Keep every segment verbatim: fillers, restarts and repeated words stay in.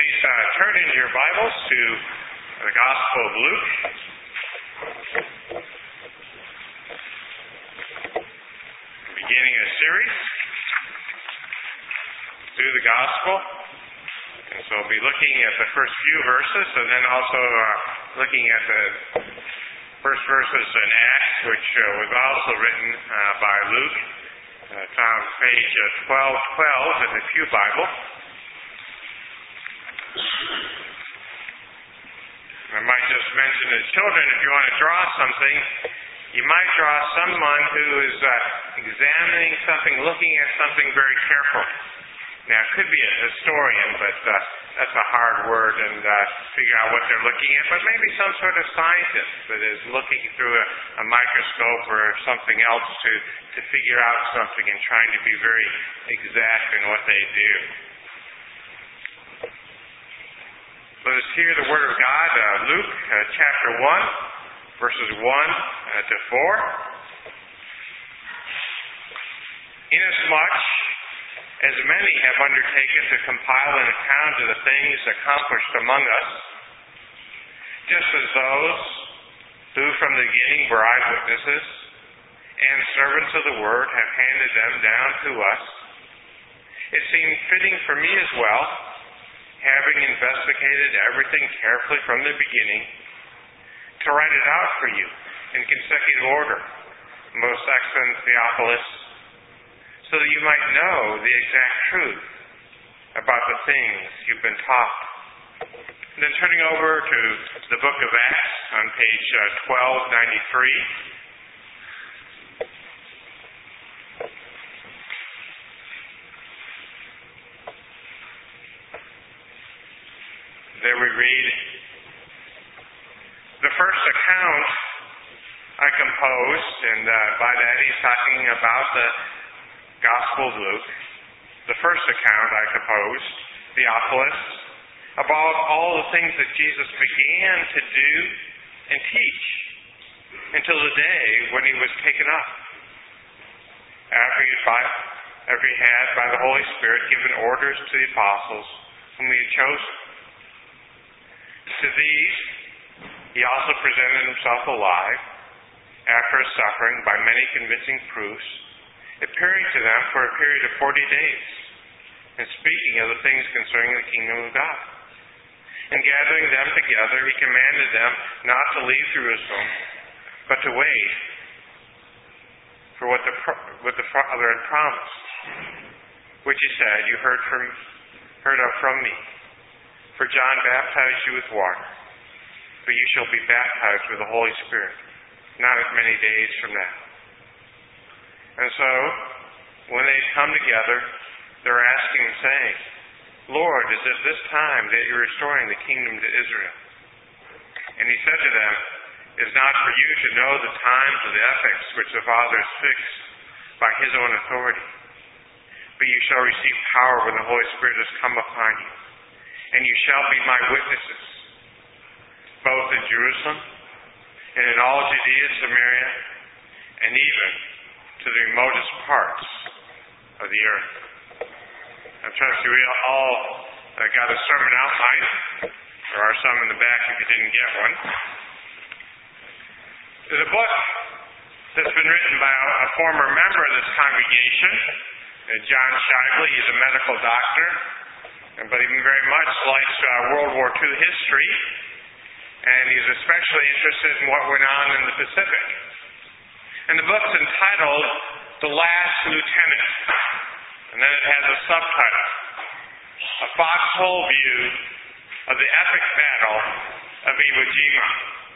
Please uh, turn in your Bibles to the Gospel of Luke. Beginning a series through the Gospel. And so we'll be looking at the first few verses and then also uh, looking at the first verses in Acts, which uh, was also written uh, by Luke. Uh, it's on page uh, twelve twelve in the Pew Bible. I might just mention as children, if you want to draw something, you might draw someone who is uh, examining something, looking at something very carefully. Now, it could be a historian, but uh, that's a hard word, and uh, figure out what they're looking at. But maybe some sort of scientist that is looking through a, a microscope or something else to, to figure out something and trying to be very exact in what they do. Let us hear the Word of God, uh, Luke uh, chapter one, verses one uh, to four. Inasmuch as many have undertaken to compile an account of the things accomplished among us, just as those who from the beginning were eyewitnesses and servants of the Word have handed them down to us, it seemed fitting for me as well, having investigated everything carefully from the beginning, to write it out for you in consecutive order, most excellent Theophilus, so that you might know the exact truth about the things you've been taught. And then turning over to the book of Acts on page uh, twelve ninety-three. There we read, the first account I composed, and uh, by that he's talking about the Gospel of Luke. The first account I composed, Theophilus, about all the things that Jesus began to do and teach until the day when he was taken up. After he, by, after he had, by the Holy Spirit, given orders to the apostles whom he had chosen. To these he also presented himself alive after his suffering by many convincing proofs, appearing to them for a period of forty days, and speaking of the things concerning the kingdom of God. And gathering them together, he commanded them not to leave Jerusalem, but to wait for what the what the Father had promised, which he said, "You heard from heard of from me. For John baptized you with water, but you shall be baptized with the Holy Spirit, not as many days from now." And so, when they come together, they're asking and saying, "Lord, is it this time that you're restoring the kingdom to Israel?" And he said to them, "It is not for you to know the times or the epochs which the Father has fixed by his own authority, but you shall receive power when the Holy Spirit has come upon you. And you shall be my witnesses, both in Jerusalem and in all Judea, Samaria, and even to the remotest parts of the earth." I trust you all uh, got a sermon outline. There are some in the back if you didn't get one. There's a book that's been written by a, a former member of this congregation, uh, John Shively. He's a medical doctor, but he very much likes uh, World War Two history, and he's especially interested in what went on in the Pacific. And the book's entitled The Last Lieutenant, and then it has a subtitle, A Foxhole View of the Epic Battle of Iwo Jima.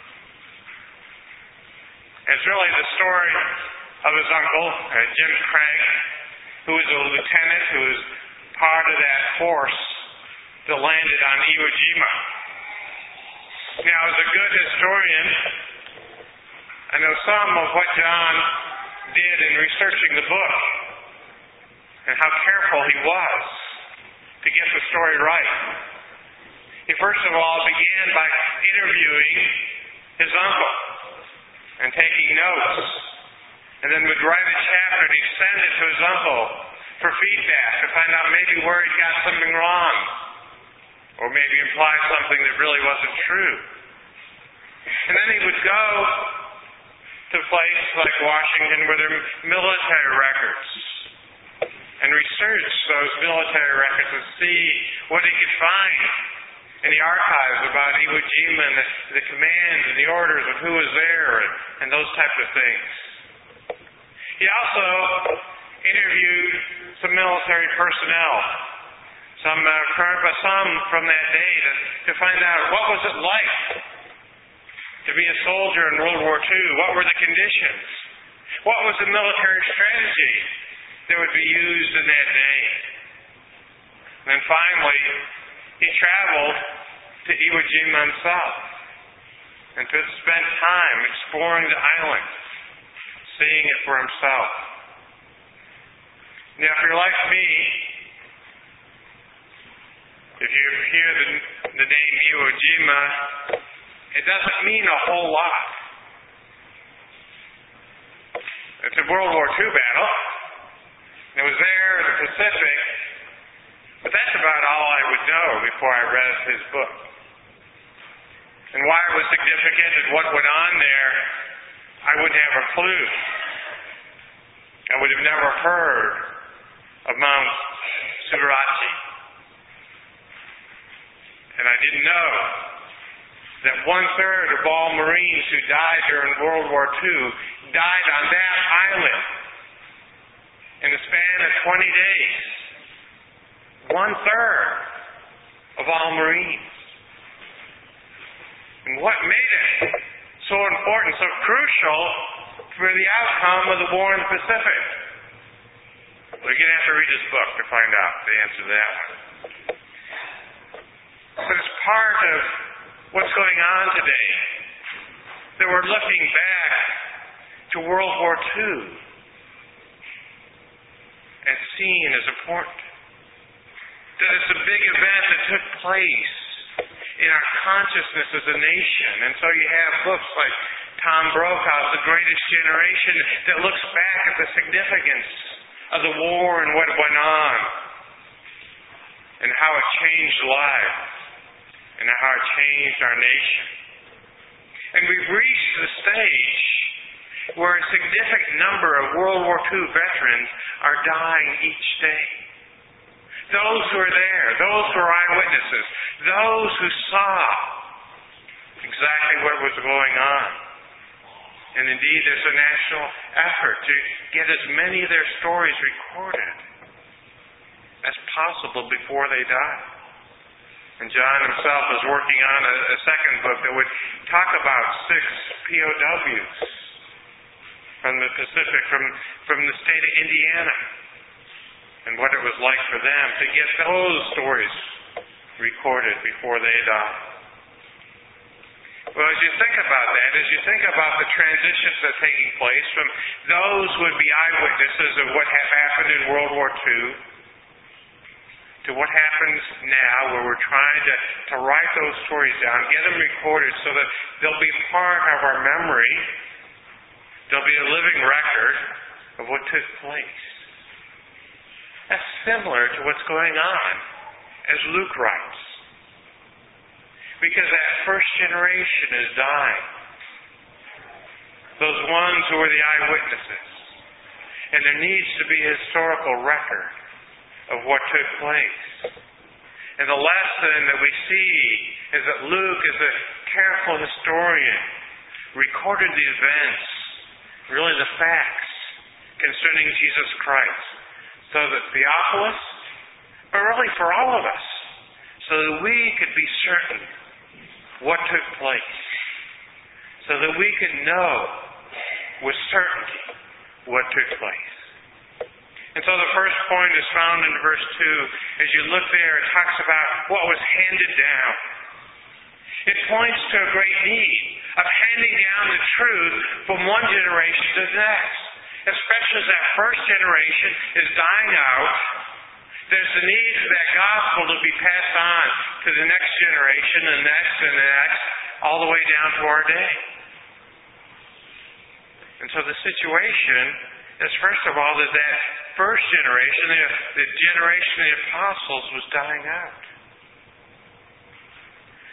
And it's really the story of his uncle, uh, Jim Craig, who was a lieutenant who was part of that force that landed on Iwo Jima. Now, as a good historian, I know some of what John did in researching the book and how careful he was to get the story right. He first of all began by interviewing his uncle and taking notes, and then would write a chapter and he'd send it to his uncle for feedback to find out maybe where he got something wrong or maybe imply something that really wasn't true. And then he would go to a place like Washington where there are military records and research those military records and see what he could find in the archives about Iwo Jima and the, the commands and the orders of who was there and, and those types of things. He also interviewed some military personnel, some uh, current, but some from that day to, to find out what was it like to be a soldier in World War Two. What were the conditions? What was the military strategy that would be used in that day? And then finally, he traveled to Iwo Jima himself and to spend time exploring the island, seeing it for himself. Now, if you're like me, if you hear the, the name Iwo Jima, it doesn't mean a whole lot. It's a World War Two battle. It was there in the Pacific, but that's about all I would know before I read his book. And why it was significant and what went on there, I wouldn't have a clue. I would have never heard of Mount Sugarachi. And I didn't know that one-third of all Marines who died during World War Two died on that island in the span of twenty days. One-third of all Marines. And what made it so important, so crucial for the outcome of the war in the Pacific? Well, you're going to have to read this book to find out the answer to that one. But it's part of what's going on today, that we're looking back to World War Two and seeing as important. That it's a big event that took place in our consciousness as a nation. And so you have books like Tom Brokaw's The Greatest Generation that looks back at the significance of the war and what went on and how it changed lives and how it changed our nation. And we've reached the stage where a significant number of World War Two veterans are dying each day. Those who are there, those who are eyewitnesses, those who saw exactly what was going on. And indeed, there's a national effort to get as many of their stories recorded as possible before they die. And John himself is working on a, a second book that would talk about six P O Ws from the Pacific, from, from the state of Indiana, and what it was like for them to get those stories recorded before they died. Well, as you think about that, as you think about the transitions that are taking place from those who would be eyewitnesses of what happened in World War Two to what happens now, where we're trying to, to write those stories down, get them recorded so that they'll be part of our memory, they'll be a living record of what took place. That's similar to what's going on as Luke writes. Because that first generation is dying. Those ones who were the eyewitnesses. And there needs to be a historical record of what took place. And the lesson that we see is that Luke is a careful historian, recorded the events, really the facts concerning Jesus Christ, so that Theophilus, but really for all of us, so that we could be certain what took place, so that we can know with certainty what took place. And so the first point is found in verse two. As you look there, it talks about what was handed down. It points to a great need of handing down the truth from one generation to the next. Especially as that first generation is dying out, there's the need for that gospel to be passed on to the next generation, the next, and the next, all the way down to our day. And so the situation is, first of all, that that first generation, the, the generation of the apostles, was dying out.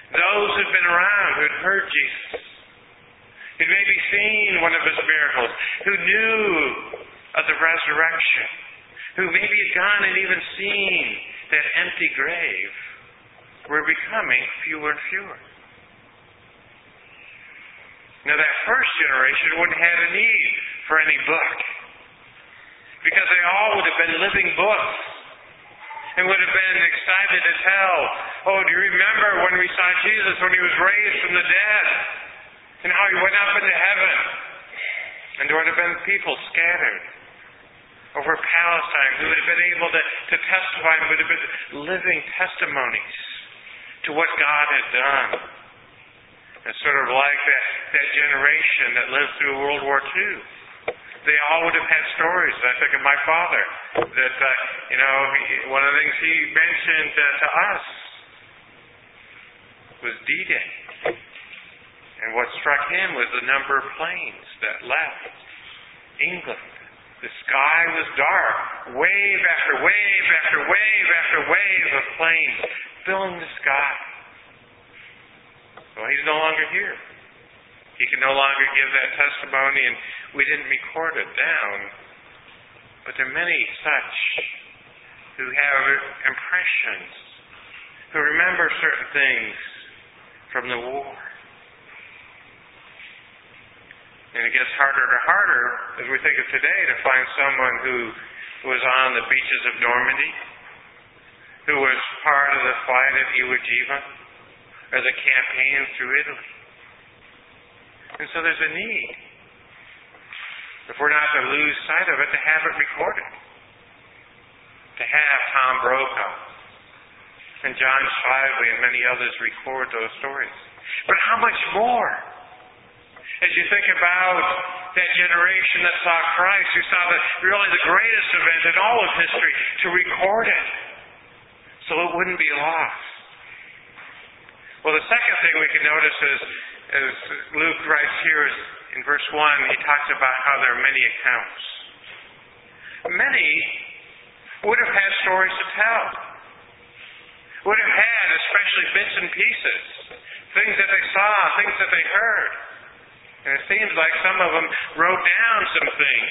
Those who'd been around, who'd heard Jesus, who'd maybe seen one of his miracles, who knew of the resurrection, who maybe had gone and even seen that empty grave, were becoming fewer and fewer. Now that first generation wouldn't have a need for any book, because they all would have been living books and would have been excited to tell, oh, do you remember when we saw Jesus when he was raised from the dead and how he went up into heaven? And there would have been people scattered over Palestine who would have been able to, to testify and would have been living testimonies to what God had done. It's sort of like that, that generation that lived through World War Two. They all would have had stories. I think of my father, that, uh, you know, he, one of the things he mentioned uh, to us was D-Day. And what struck him was the number of planes that left England. The sky was dark. Wave after wave after wave after wave of planes filling the sky. Well, he's no longer here. He can no longer give that testimony, and we didn't record it down. But there are many such who have impressions, who remember certain things from the war. And it gets harder and harder, as we think of today, to find someone who was on the beaches of Normandy, who was part of the fight at Iwo Jima, or the campaign through Italy. And so there's a need, if we're not to lose sight of it, to have it recorded. To have Tom Brokaw and John Shively and many others record those stories. But how much more? As you think about that generation that saw Christ, who saw the, really the greatest event in all of history, to record it so it wouldn't be lost. Well, the second thing we can notice is, as Luke writes here in verse one, he talks about how there are many accounts. Many would have had stories to tell. Would have had, especially bits and pieces, things that they saw, things that they heard. And it seems like some of them wrote down some things.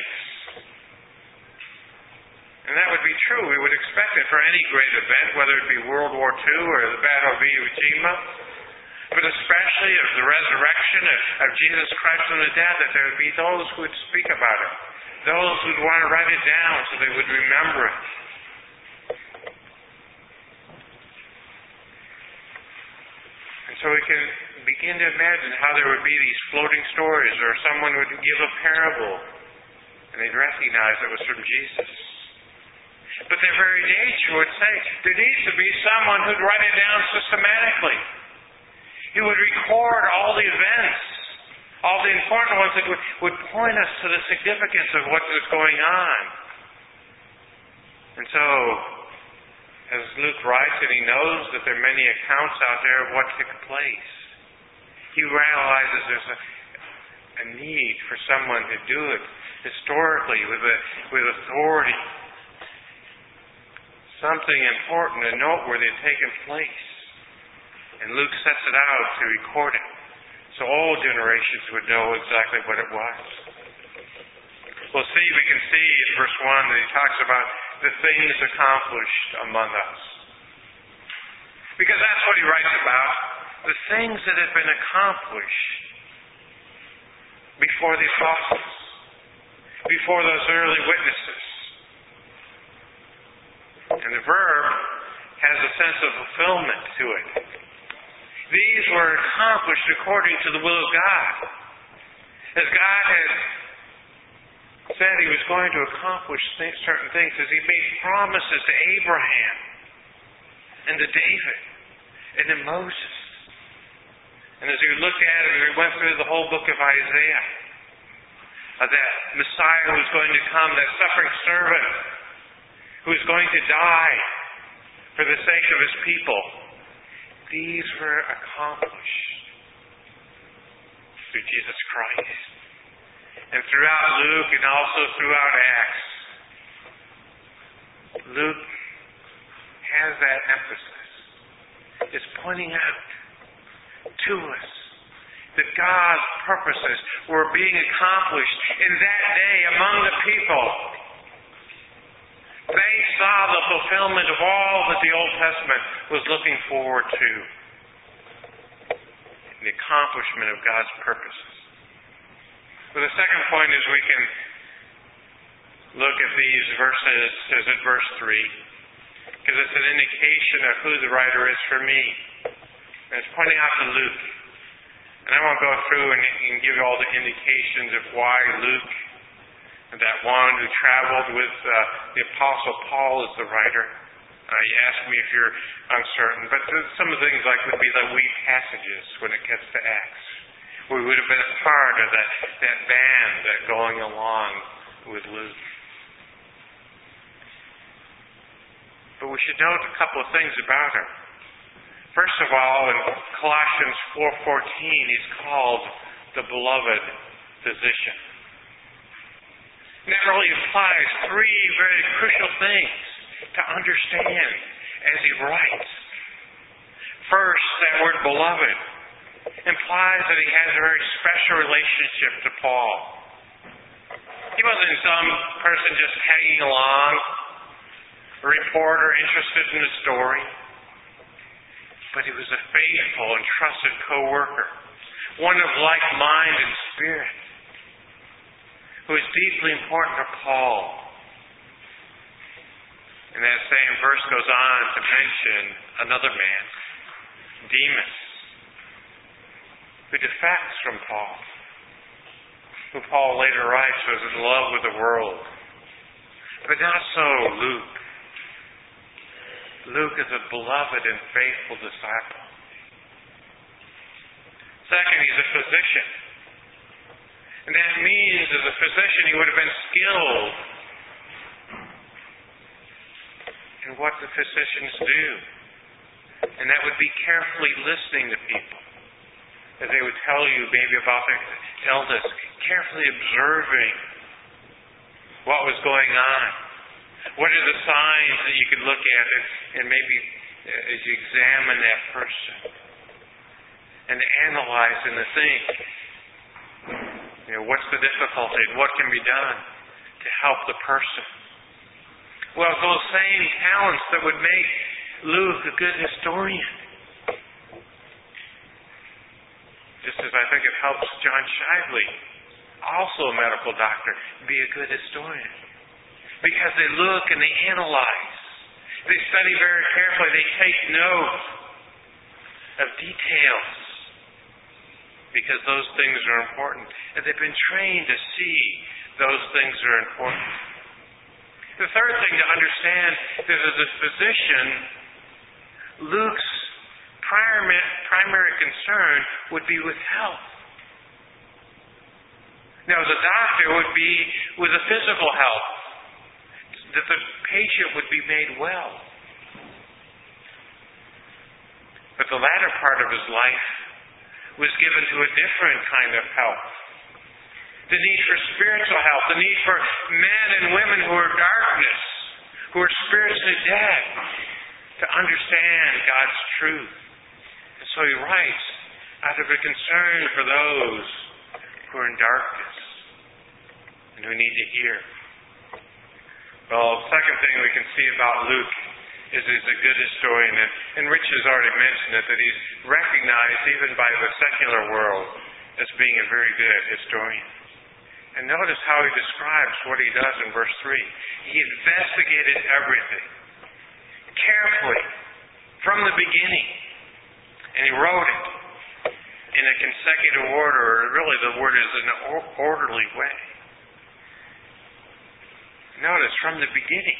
And that would be true. We would expect it for any great event, whether it be World War Two or the Battle of Iwo Jima, but especially of the resurrection of, of Jesus Christ from the dead, that there would be those who would speak about it, those who would want to write it down so they would remember it. And so we can begin to imagine how there would be these floating stories, or someone would give a parable and they'd recognize it was from Jesus. But their very nature would say, there needs to be someone who'd write it down systematically. He would record all the events, all the important ones that would, would point us to the significance of what was going on. And so, as Luke writes, and he knows that there are many accounts out there of what took place, he realizes there's a, a need for someone to do it historically, with, a, with authority. Something important and noteworthy had taken place. And Luke sets it out to record it, so all generations would know exactly what it was. We'll see, we can see in verse one that he talks about the things accomplished among us. Because that's what he writes about, the things that have been accomplished before the apostles, before those early witnesses. And the verb has a sense of fulfillment to it. These were accomplished according to the will of God. As God had said he was going to accomplish certain things, as he made promises to Abraham and to David and to Moses. And as we looked at it, we went through the whole book of Isaiah, of that Messiah who was going to come, that suffering servant who was going to die for the sake of his people. These were accomplished through Jesus Christ. And throughout Luke and also throughout Acts, Luke has that emphasis. It's pointing out to us that God's purposes were being accomplished in that day among the people. They saw the fulfillment of all that the Old Testament was looking forward to. The accomplishment of God's purposes. Well, the second point is we can look at these verses as in verse three, because it's an indication of who the writer is for me. And it's pointing out to Luke. And I won't go through and, and give you all the indications of why Luke, that one who traveled with uh, the Apostle Paul, is the writer. Uh, you ask me if you're uncertain. But some of the things like would be the we passages when it gets to Acts. We would have been a part of that, that band that going along with Luke. But we should note a couple of things about her. First of all, in Colossians four fourteen, he's called the beloved physician. And that really implies three very crucial things to understand as he writes. First, that word beloved implies that he has a very special relationship to Paul. He wasn't some person just tagging along, a reporter interested in the story, but he was a faithful and trusted co-worker, one of like mind and spirit, who is deeply important to Paul. And that same verse goes on to mention another man, Demas, who defects from Paul, who Paul later writes was in love with the world. But not so Luke. Luke is a beloved and faithful disciple. Second, he's a physician. And that means as a physician he would have been skilled in what the physicians do. And that would be carefully listening to people as they would tell you maybe about their illness, carefully observing what was going on. What are the signs that you could look at it and maybe as you examine that person and to analyze and to think, you know, what's the difficulty? What can be done to help the person? Well, those same talents that would make Luke a good historian. Just as I think it helps John Shively, also a medical doctor, be a good historian. Because they look and they analyze. They study very carefully. They take note of details. Because those things are important. And they've been trained to see those things are important. The third thing to understand is as a physician, Luke's primary concern would be with health. Now, as a doctor, it would be with the physical health, that the patient would be made well. But the latter part of his life was given to a different kind of health. The need for spiritual health, the need for men and women who are darkness, who are spiritually dead, to understand God's truth. And so he writes out of a concern for those who are in darkness and who need to hear. Well, the second thing we can see about Luke is he's a good historian. And, and Rich has already mentioned it, that he's recognized even by the secular world as being a very good historian. And notice how he describes what he does in verse three. He investigated everything carefully from the beginning. And he wrote it in a consecutive order, or really the word is in an orderly way. Notice, from the beginning.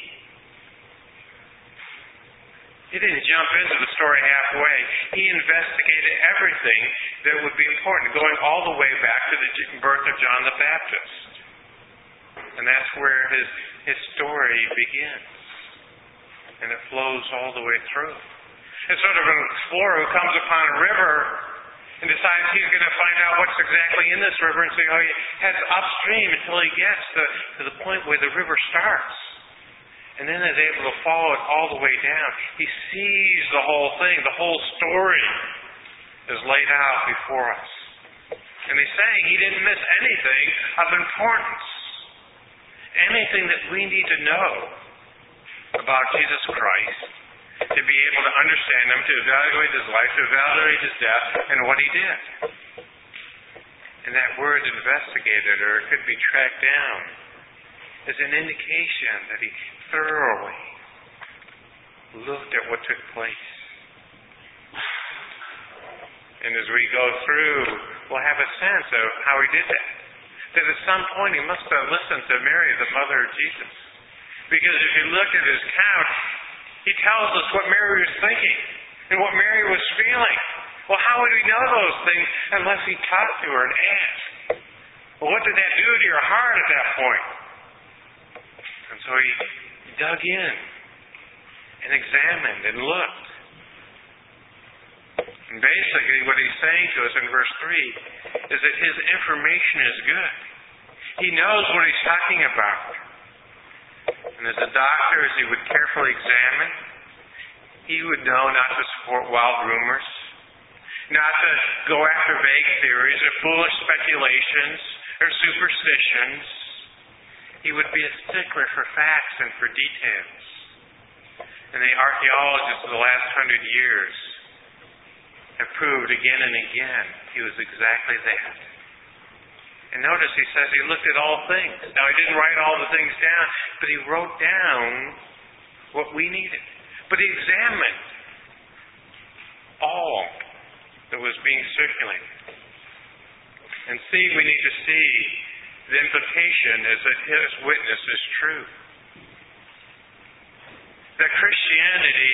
He didn't jump into the story halfway. He investigated everything that would be important, going all the way back to the birth of John the Baptist. And that's where his, his story begins. And it flows all the way through. It's sort of an explorer who comes upon a river and decides he's going to find out what's exactly in this river, and so he heads upstream until he gets to, to the point where the river starts. And then is able to follow it all the way down. He sees the whole thing, the whole story. is laid out before us. And he's saying he didn't miss anything of importance. Anything that we need to know about Jesus Christ, to be able to understand him, to evaluate his life, to evaluate his death, and what he did. And that word investigated, or it could be tracked down, is an indication that he thoroughly looked at what took place. And as we go through, we'll have a sense of how he did that. That at some point he must have listened to Mary, the mother of Jesus. Because if you look at his account, he tells us what Mary was thinking and what Mary was feeling. Well, how would we know those things unless he talked to her and asked? Well, what did that do to your heart at that point? And so he dug in and examined and looked. And basically what he's saying to us in verse three is that his information is good. He knows what he's talking about. And as a doctor, as he would carefully examine, he would know not to support wild rumors, not to go after vague theories or foolish speculations or superstitions. He would be a stickler for facts and for details. And the archaeologists of the last hundred years have proved again and again he was exactly that. And notice he says he looked at all things. Now he didn't write all the things down, but he wrote down what we needed. But he examined all that was being circulated. And see, we need to see the implication is that his witness is true. That Christianity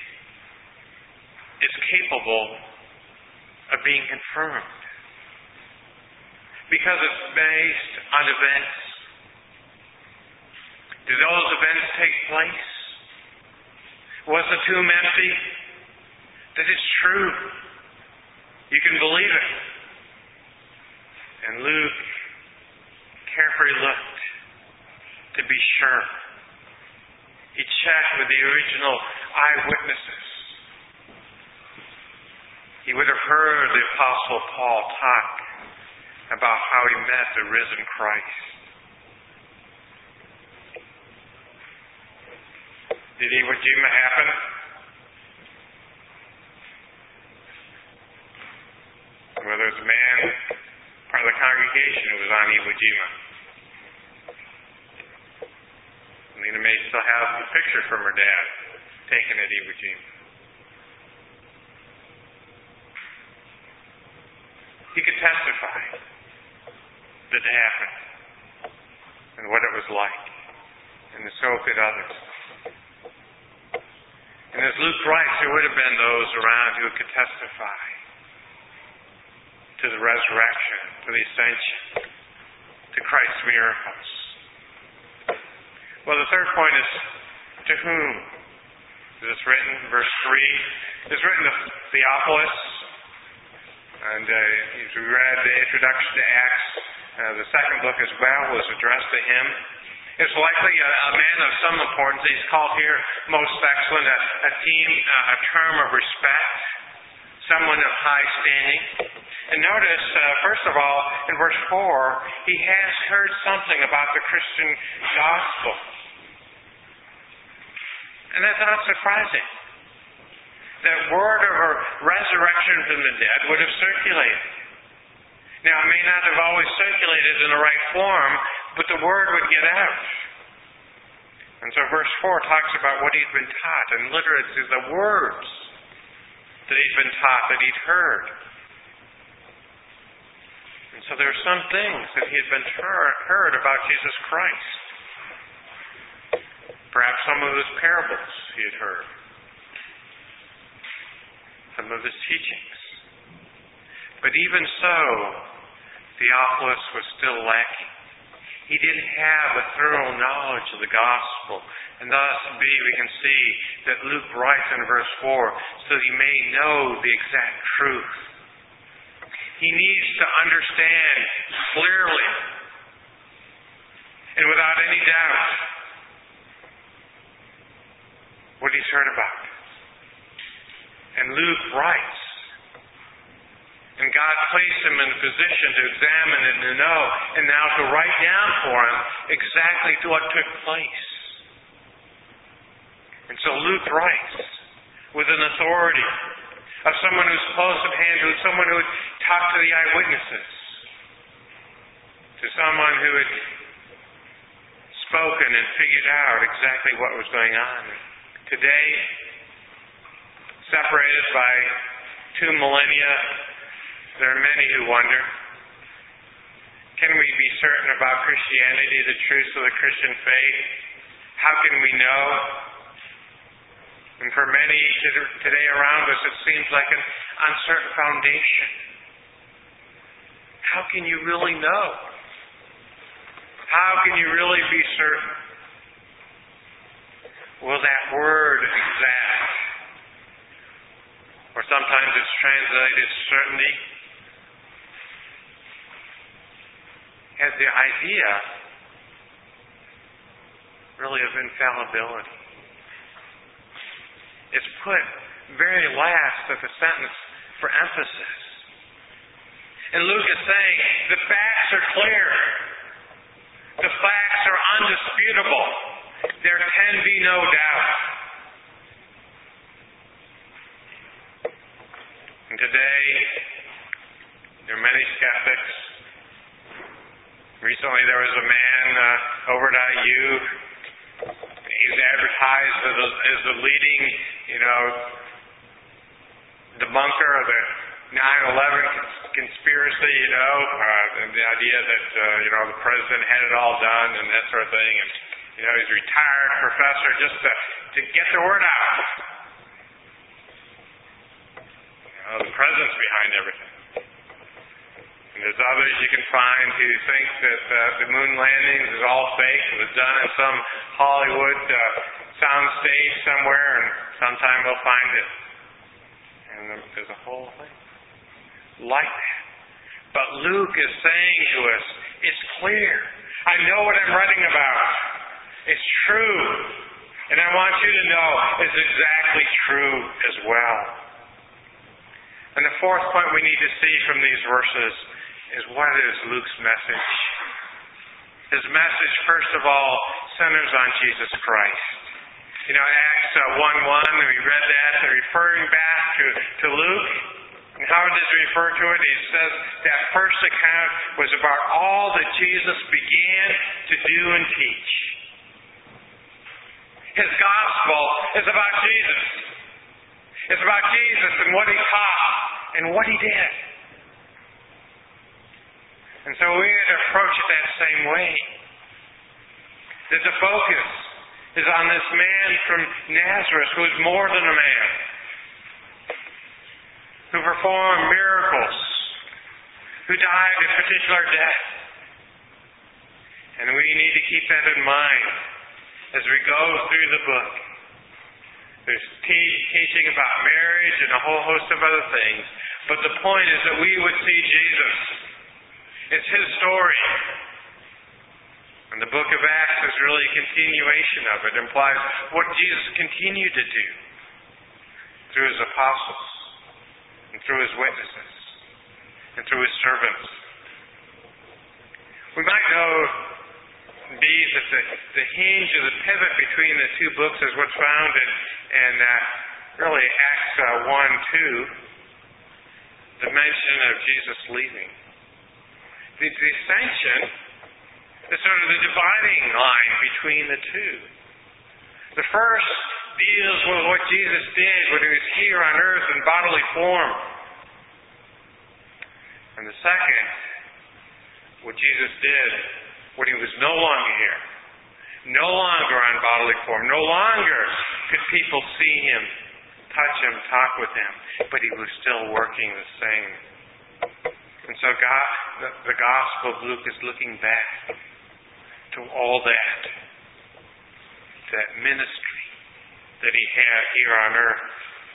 is capable of being confirmed. Because it's based on events. Did those events take place? Was the tomb empty? That it's true. You can believe it. And Luke carefully looked to be sure. He checked with the original eyewitnesses. He would have heard the Apostle Paul talk about how he met the risen Christ. Did Iwo Jima happen? Well, there was a man, part of the congregation, who was on Iwo Jima. Lena may still have the picture from her dad taken at Iwo Jima. He could testify that it happened and what it was like. And so could others. And as Luke writes, there would have been those around who could testify to the resurrection, to the ascension, to Christ's miracles. Well, the third point is, to whom is this written? Verse three. It's written to Theophilus. And uh, as we read the introduction to Acts, uh, the second book as well was addressed to him. It's likely a, a man of some importance. He's called here most excellent, a, a, team, uh, a term of respect, someone of high standing. And notice, uh, first of all, in verse four, he has heard something about the Christian gospel. And that's not surprising. That word of a resurrection from the dead would have circulated. Now, it may not have always circulated in the right form, but the word would get out. And so verse four talks about what he'd been taught, and literally the words that he'd been taught, that he'd heard. And so there are some things that he had been heard about Jesus Christ. Perhaps some of his parables he had heard. Some of his teachings. But even so, Theophilus was still lacking. He didn't have a thorough knowledge of the gospel. And thus, B, we can see that Luke writes in verse four, so he may know the exact truth. He needs to understand clearly and without any doubt what he's heard about. And Luke writes And God placed him in a position to examine and to know, and now to write down for him exactly what took place. And so Luke writes with an authority of someone who's close at hand, who's someone who had talked to the eyewitnesses, to someone who had spoken and figured out exactly what was going on. Today, separated by two millennia, there are many who wonder, can we be certain about Christianity, the truths of the Christian faith? How can we know? And for many today around us, it seems like an uncertain foundation. How can you really know? How can you really be certain? Will that word exact, or sometimes it's translated certainty, has the idea really of infallibility. It's put very last of the sentence for emphasis. And Luke is saying the facts are clear. The facts are undisputable. There can be no doubt. And today, there are many skeptics. Recently, there was a man uh, over at I U. He's advertised as a, as the leading, you know, debunker of the nine eleven conspiracy, you know, uh, and the idea that, uh, you know, the president had it all done and that sort of thing. And, you know, he's a retired professor just to, to get the word out. You know, the president's behind everything. And there's others you can find who think that uh, the moon landings is all fake. It was done in some Hollywood uh, soundstage somewhere, and sometime we'll find it. And there's a whole thing like that. But Luke is saying to us, it's clear. I know what I'm writing about. It's true. And I want you to know it's exactly true as well. And the fourth point we need to see from these verses is what is Luke's message. His message, first of all, centers on Jesus Christ. You know, Acts one one, we read that, they're referring back to, to Luke. And how does he refer to it? He says that first account was about all that Jesus began to do and teach. His gospel is about Jesus. It's about Jesus and what he taught and what he did. And so we need to approach it that same way. That the focus is on this man from Nazareth who is more than a man, who performed miracles, who died a particular death. And we need to keep that in mind as we go through the book. There's te- teaching about marriage and a whole host of other things. But the point is that we would see Jesus. It's his story. And the book of Acts is really a continuation of it. It implies what Jesus continued to do through his apostles, and through his witnesses, and through his servants. We might know be that the, the hinge or the pivot between the two books is what's found in, in uh, really Acts uh, one two, the mention of Jesus leaving. The distinction is sort of the dividing line between the two. The first deals with what Jesus did when he was here on earth in bodily form. And the second, what Jesus did when he was no longer here, no longer on bodily form, no longer could people see him, touch him, talk with him, but he was still working the same. And so God, the, the Gospel of Luke is looking back to all that, to that ministry that he had here on earth.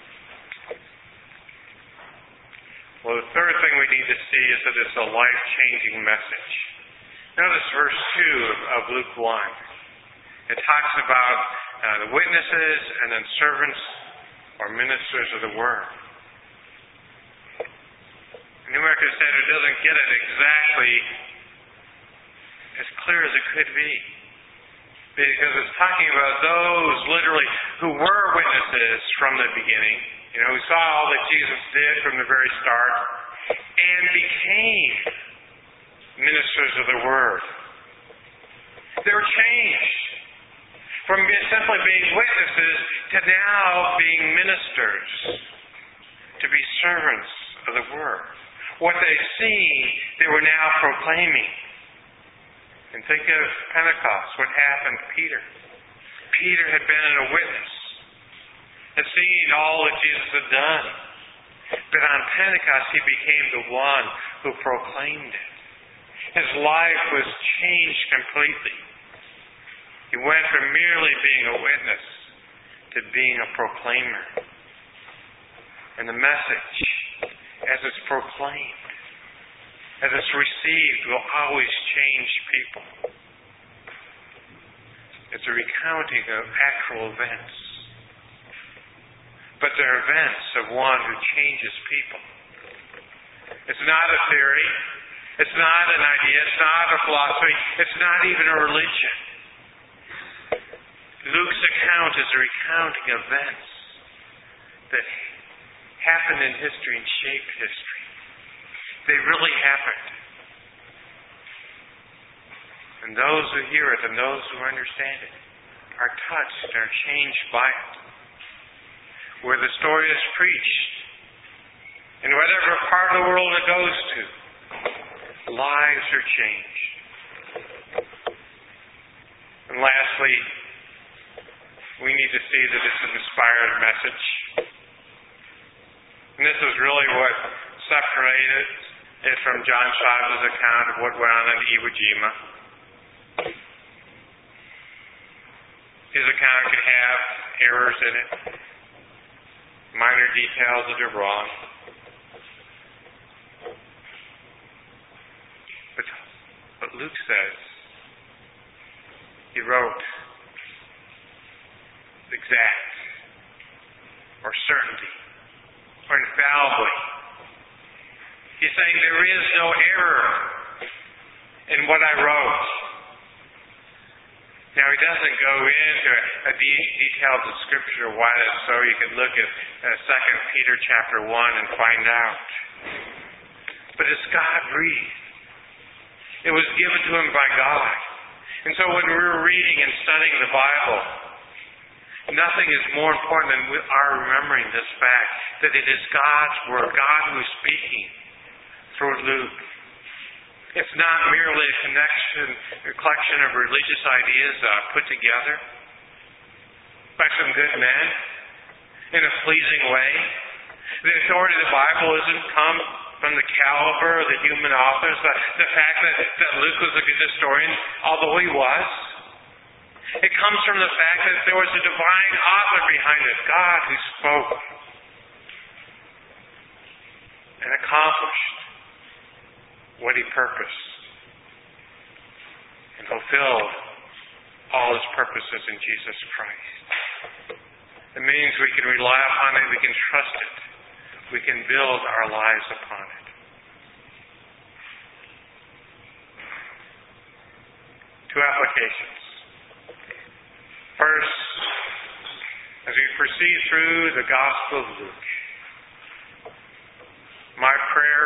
Well, the third thing we need to see is that it's a life-changing message. Notice verse two of Luke one. It talks about uh, the witnesses and then servants or ministers of the word. New American Standard doesn't get it exactly as clear as it could be. Because it's talking about those literally who were witnesses from the beginning, you know, who saw all that Jesus did from the very start and became ministers of the Word. They were changed from simply being witnesses to now being ministers, to be servants of the Word. What they've seen, they were now proclaiming. And think of Pentecost, what happened to Peter. Peter had been a witness, had seen all that Jesus had done. But on Pentecost, he became the one who proclaimed it. His life was changed completely. He went from merely being a witness to being a proclaimer. And the message, as it's proclaimed, as it's received, will always change people. It's a recounting of actual events. But they're events of one who changes people. It's not a theory. It's not an idea. It's not a philosophy. It's not even a religion. Luke's account is a recounting of events that happened in history and shaped history. They really happened. And those who hear it and those who understand it are touched and are changed by it. Where the story is preached, in whatever part of the world it goes to, lives are changed. And lastly, we need to see that it's an inspired message. And this is really what separated it from John Shive's account of what went on in Iwo Jima. His account could have errors in it, minor details that are wrong. But what Luke says, he wrote exact, or certainty, or infallibly. He's saying there is no error in what I wrote. Now, he doesn't go into a de- detailed description of why that's so. You can look at uh, Second Peter chapter one and find out. But it's God-breathed. It was given to him by God. And so when we're reading and studying the Bible, nothing is more important than our remembering this fact that it is God's Word, God who is speaking through Luke. It's not merely a connection, a collection of religious ideas uh, put together by some good men in a pleasing way. The authority of the Bible isn't come from the caliber of the human authors. The, the fact that, that Luke was a good historian, although he was, it comes from the fact that there was a divine author behind it, God who spoke and accomplished what he purposed and fulfilled all his purposes in Jesus Christ. It means we can rely upon it, we can trust it, we can build our lives upon it. Two applications. First, as we proceed through the Gospel of Luke, my prayer,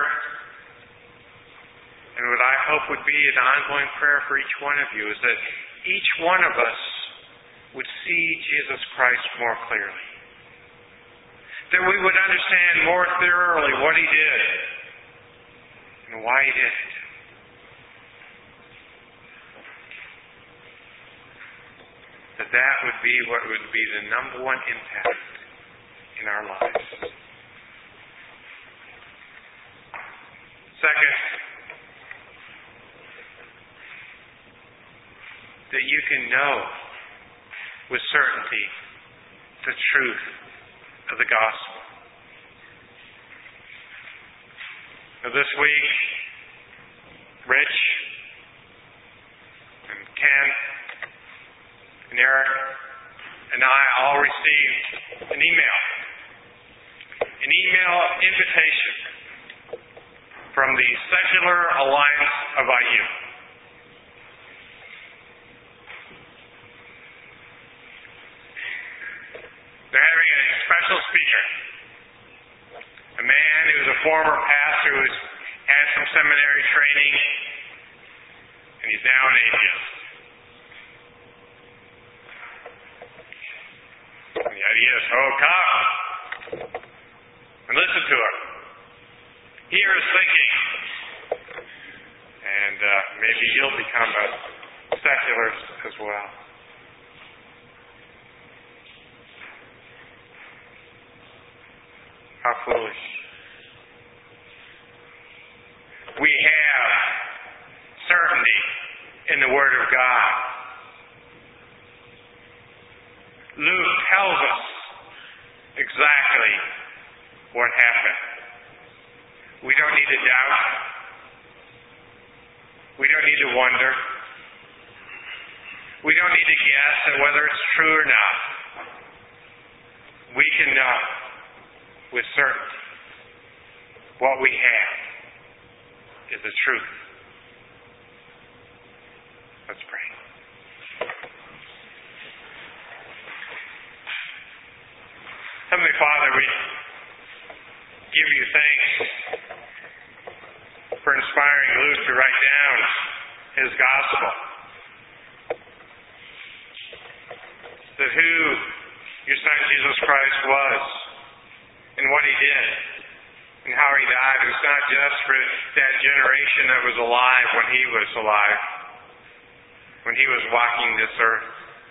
and what I hope would be an ongoing prayer for each one of you, is that each one of us would see Jesus Christ more clearly. That we would understand more thoroughly what he did and why he did it. That that would be what would be the number one impact in our lives. Second, that you can know with certainty the truth of the gospel. Now this week, Rich and Ken and Eric and I all received an email. An email invitation from the Secular Alliance of I U. They're having a special speaker. A man who was a former pastor who has had some seminary training, and he's now an atheist. And the idea is, oh, come and listen to him. Hear his thinking. And uh, maybe you'll become a secularist as well. How foolish. We have certainty in the Word of God. Luke tells us exactly what happened. We don't need to doubt. We don't need to wonder. We don't need to guess at whether it's true or not. We can know with certainty what we have is the truth. Let's pray. Heavenly Father, we give you thanks for inspiring Luke to write down his gospel. That who your Son Jesus Christ was and what he did and how he died was not just for that generation that was alive when he was alive, when he was walking this earth,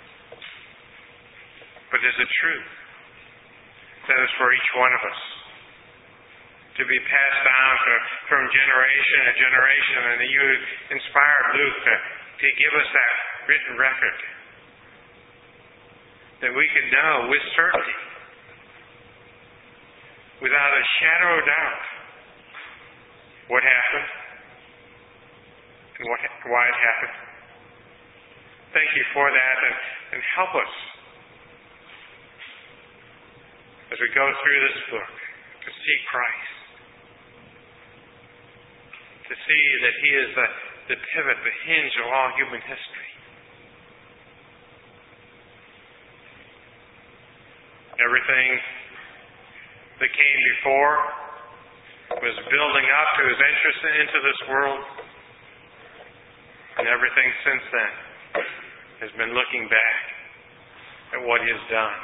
but is a truth that is for each one of us to be passed down to, from generation to generation. And you inspired Luke to, to give us that written record that we can know with certainty, without a shadow of doubt, what happened and what, why it happened. Thank you for that, and, and help us as we go through this book to see Christ, to see that he is the, the pivot, the hinge of all human history. Everything that came before was building up to his entrance into this world, and everything since then has been looking back at what he has done.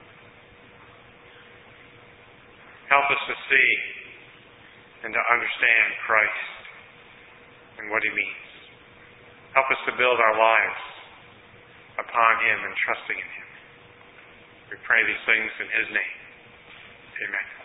Help us to see and to understand Christ and what he means. Help us to build our lives upon him and trusting in him. We pray these things in his name. Amen.